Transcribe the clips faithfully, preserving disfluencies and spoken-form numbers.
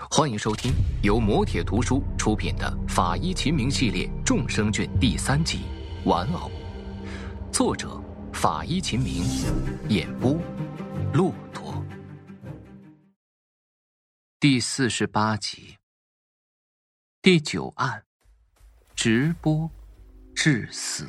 欢迎收听由磨铁图书出品的《法医秦明》系列众生卷第三集《玩偶》，作者法医秦明，演播骆驼。第四十八集，第九案，直播致死。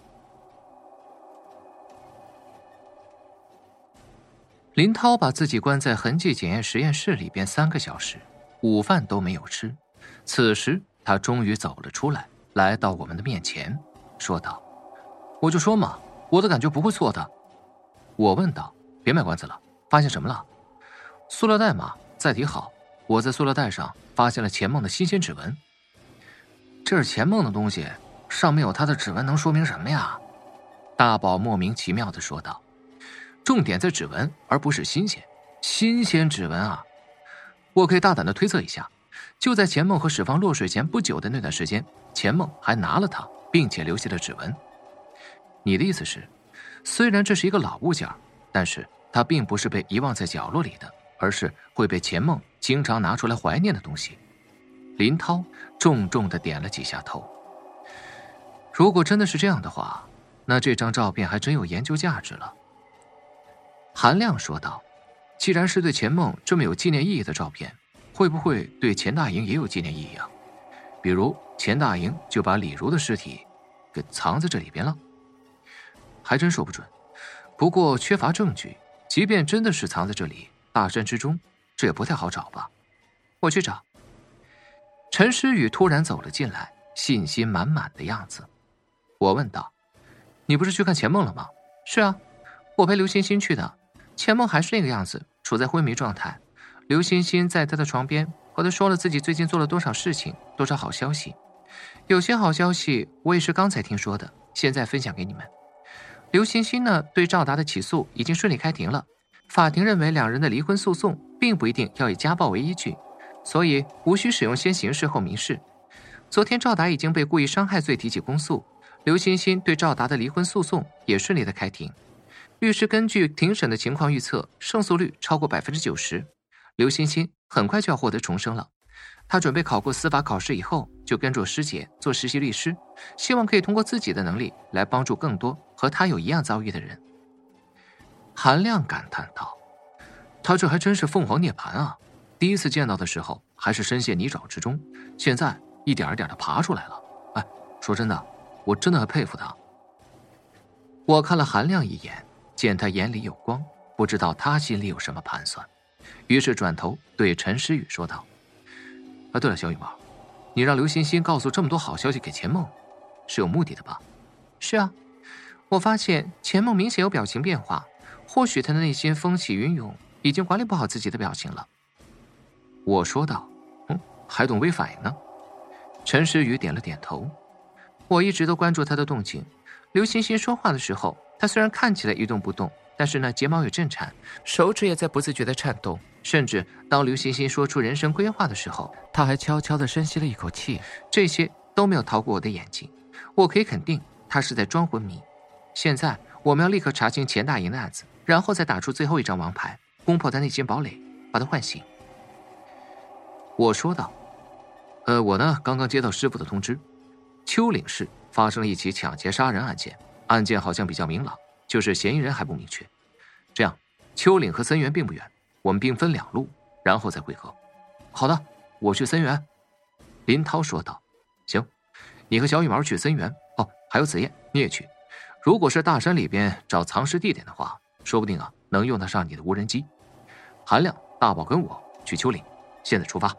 林涛把自己关在痕迹检验实验室里边三个小时，午饭都没有吃。此时他终于走了出来，来到我们的面前，说道：“我就说嘛，我的感觉不会错的。”我问道：“别卖关子了，发现什么了？”塑料袋嘛，载体好，我在塑料袋上发现了钱梦的新鲜指纹。这是钱梦的东西，上面有他的指纹，能说明什么呀？大宝莫名其妙地说道。重点在指纹，而不是新鲜。新鲜指纹啊！我可以大胆的推测一下，就在钱梦和史芳落水前不久的那段时间，钱梦还拿了它，并且留下了指纹。你的意思是，虽然这是一个老物件，但是它并不是被遗忘在角落里的，而是会被钱梦经常拿出来怀念的东西。林涛重重的点了几下头。如果真的是这样的话，那这张照片还真有研究价值了。韩亮说道：“既然是对钱梦这么有纪念意义的照片，会不会对钱大营也有纪念意义啊？比如钱大营就把李如的尸体给藏在这里边了？还真说不准。不过缺乏证据，即便真的是藏在这里，大山之中，这也不太好找吧？我去找。”陈诗雨突然走了进来，信心满满的样子。我问道：“你不是去看钱梦了吗？”“是啊，我陪刘欣欣去的。钱梦还是那个样子，处在昏迷状态。刘欣欣在他的床边和他说了自己最近做了多少事情，多少好消息。有些好消息我也是刚才听说的，现在分享给你们。刘欣欣呢，对赵达的起诉已经顺利开庭了。法庭认为两人的离婚诉讼并不一定要以家暴为依据，所以无需使用先刑事后民事。昨天赵达已经被故意伤害罪提起公诉，刘欣欣对赵达的离婚诉讼也顺利的开庭。律师根据庭审的情况预测，胜诉率超过百分之九十。刘欣欣很快就要获得重生了。他准备考过司法考试以后，就跟着师姐做实习律师，希望可以通过自己的能力来帮助更多和他有一样遭遇的人。韩亮感叹道：“他这还真是凤凰涅槃啊！第一次见到的时候还是深陷泥沼之中，现在一点一点的爬出来了。哎，说真的，我真的很佩服他。”我看了韩亮一眼，见他眼里有光，不知道他心里有什么盘算，于是转头对陈诗雨说道：“啊，对了，小羽毛，你让刘欣欣告诉这么多好消息给钱梦，是有目的的吧？”“是啊，我发现钱梦明显有表情变化，或许他的内心风起云涌，已经管理不好自己的表情了。”我说道：“嗯，还懂微反应呢？”陈诗雨点了点头：“我一直都关注他的动静。刘欣欣说话的时候，他虽然看起来一动不动，但是呢，睫毛也震颤，手指也在不自觉地颤动，甚至当刘欣欣说出人生规划的时候，他还悄悄地深吸了一口气。这些都没有逃过我的眼睛，我可以肯定他是在装昏迷。现在我们要立刻查清钱大营的案子，然后再打出最后一张王牌，攻破他内心堡垒，把他唤醒。”我说道：“呃，我呢刚刚接到师傅的通知，丘陵市发生了一起抢劫杀人案件，案件好像比较明朗，就是嫌疑人还不明确。这样，丘陵和森源并不远，我们兵分两路，然后再会合。”“好的，我去森源。”林涛说道。“行，你和小羽毛去森源，哦，还有子夜，你也去。如果是大山里边找藏尸地点的话，说不定啊能用得上你的无人机。韩亮、大宝跟我去丘陵，现在出发。”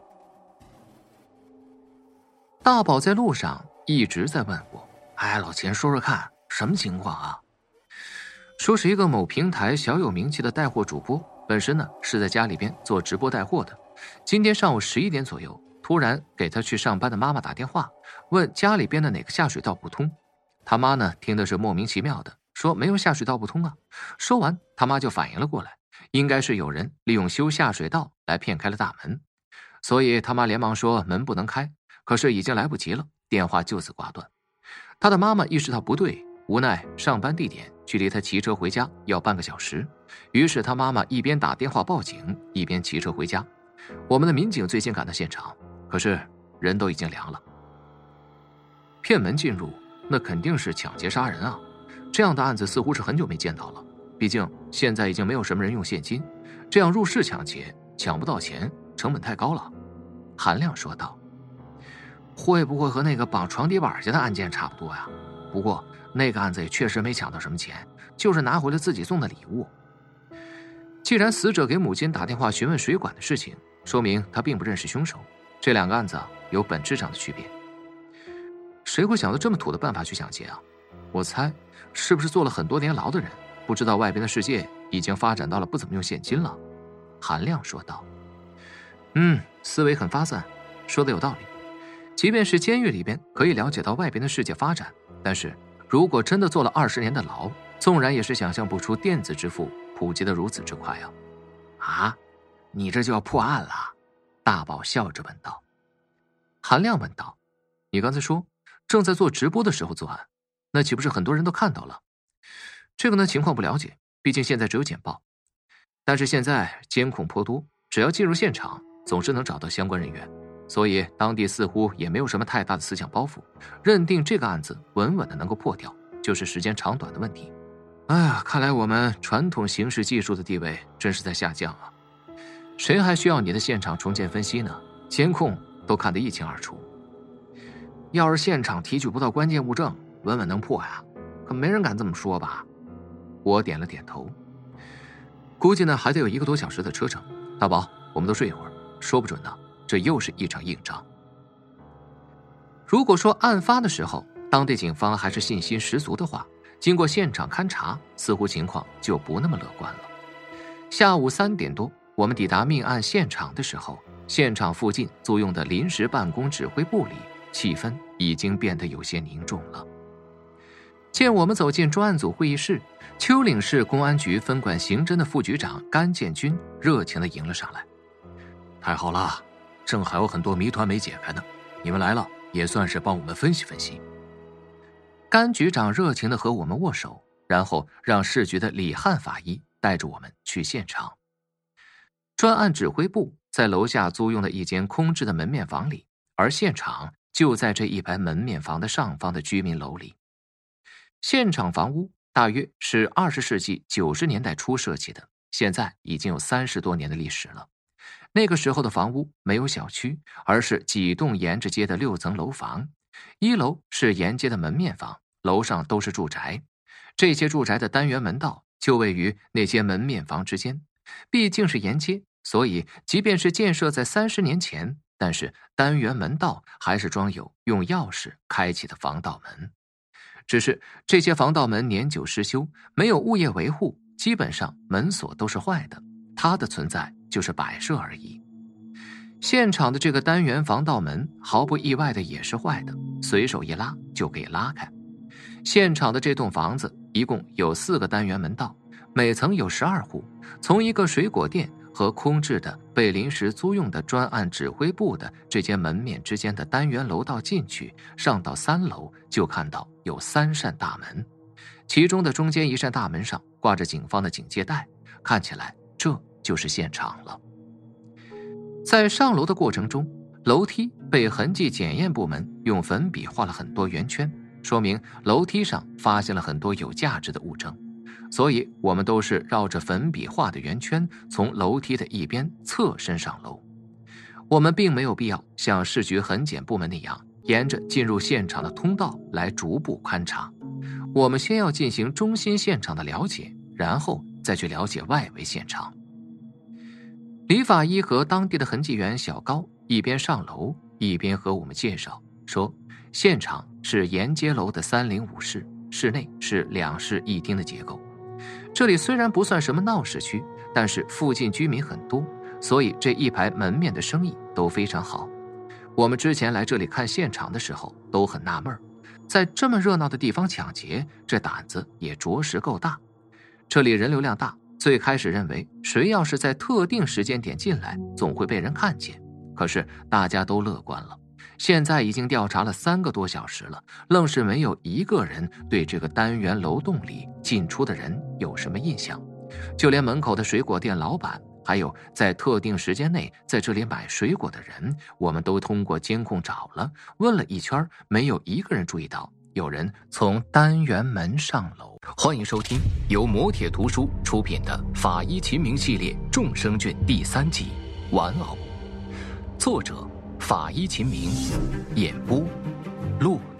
大宝在路上一直在问我：“哎，老钱，说说看，什么情况啊？”说是一个某平台小有名气的带货主播，本身呢是在家里边做直播带货的。今天上午十一点左右，突然给他去上班的妈妈打电话，问家里边的哪个下水道不通。他妈呢听的是莫名其妙的，说没有下水道不通啊。说完，他妈就反应了过来，应该是有人利用修下水道来骗开了大门，所以他妈连忙说门不能开。可是已经来不及了，电话就此挂断。他的妈妈意识到不对，无奈上班地点距离他骑车回家要半个小时，于是他妈妈一边打电话报警，一边骑车回家。 我们的民警最先赶到现场，可是人都已经凉了。骗门进入，那肯定是抢劫杀人啊！这样的案子似乎是很久没见到了。毕竟现在已经没有什么人用现金，这样入室抢劫抢不到钱，成本太高了。韩亮说道。会不会和那个绑床底板去的案件差不多呀？不过那个案子也确实没抢到什么钱，就是拿回了自己送的礼物。既然死者给母亲打电话询问水管的事情，说明他并不认识凶手，这两个案子有本质上的区别。谁会想到这么土的办法去抢劫啊？我猜是不是坐了很多年牢的人不知道外边的世界已经发展到了不怎么用现金了。韩亮说道。嗯，思维很发散，说的有道理。即便是监狱里边可以了解到外边的世界发展，但是如果真的坐了二十年的牢，纵然也是想象不出电子支付普及的如此之快啊！啊，你这就要破案了？大宝笑着问道。韩亮问道：“你刚才说正在做直播的时候作案，那岂不是很多人都看到了？”这个呢情况不了解，毕竟现在只有简报。但是现在监控颇多，只要进入现场，总是能找到相关人员。所以当地似乎也没有什么太大的思想包袱，认定这个案子稳稳的能够破掉，就是时间长短的问题。哎呀，看来我们传统刑事技术的地位真是在下降啊！谁还需要你的现场重建分析呢？监控都看得一清二楚。要是现场提取不到关键物证，稳稳能破呀？可没人敢这么说吧？我点了点头。估计呢还得有一个多小时的车程。大宝，我们都睡一会儿，说不准呢这又是一场硬仗。如果说案发的时候当地警方还是信心十足的话，经过现场勘查，似乎情况就不那么乐观了。下午三点多，我们抵达命案现场的时候，现场附近租用的临时办公指挥部里，气氛已经变得有些凝重了。见我们走进专案组会议室，丘陵市公安局分管刑侦的副局长甘建军热情地迎了上来。太好了，正还有很多谜团没解开呢，你们来了也算是帮我们分析分析。甘局长热情地和我们握手，然后让市局的李汉法医带着我们去现场。专案指挥部在楼下租用的一间空置的门面房里，而现场就在这一排门面房的上方的居民楼里。现场房屋大约是二十世纪九十年代初设计的，现在已经有三十多年的历史了。那个时候的房屋没有小区，而是几栋沿着街的六层楼房。一楼是沿街的门面房，楼上都是住宅。这些住宅的单元门道就位于那些门面房之间。毕竟是沿街，所以即便是建设在三十年前，但是单元门道还是装有用钥匙开启的防盗门。只是这些防盗门年久失修，没有物业维护，基本上门锁都是坏的，它的存在就是摆设而已。现场的这个单元防盗门毫不意外的也是坏的，随手一拉就可以拉开。现场的这栋房子一共有四个单元门道，每层有十二户，从一个水果店和空置的被临时租用的专案指挥部的这间门面之间的单元楼道进去，上到三楼就看到有三扇大门，其中的中间一扇大门上挂着警方的警戒带，看起来这就是现场了。在上楼的过程中，楼梯被痕迹检验部门用粉笔画了很多圆圈，说明楼梯上发现了很多有价值的物证，所以我们都是绕着粉笔画的圆圈从楼梯的一边侧身上楼。我们并没有必要像市局痕检部门那样沿着进入现场的通道来逐步勘察，我们先要进行中心现场的了解，然后再去了解外围现场。李法医和当地的痕迹员小高一边上楼一边和我们介绍说，现场是沿街楼的三零五室，室内是两室一厅的结构。这里虽然不算什么闹市区，但是附近居民很多，所以这一排门面的生意都非常好。我们之前来这里看现场的时候都很纳闷，在这么热闹的地方抢劫，这胆子也着实够大。这里人流量大，最开始认为谁要是在特定时间点进来总会被人看见，可是大家都乐观了。现在已经调查了三个多小时了，愣是没有一个人对这个单元楼栋里进出的人有什么印象。就连门口的水果店老板还有在特定时间内在这里买水果的人，我们都通过监控找了，问了一圈，没有一个人注意到有人从单元门上楼。欢迎收听由磨铁图书出品的《法医秦明》系列众生卷第三集《玩偶》，作者法医秦明，演播陆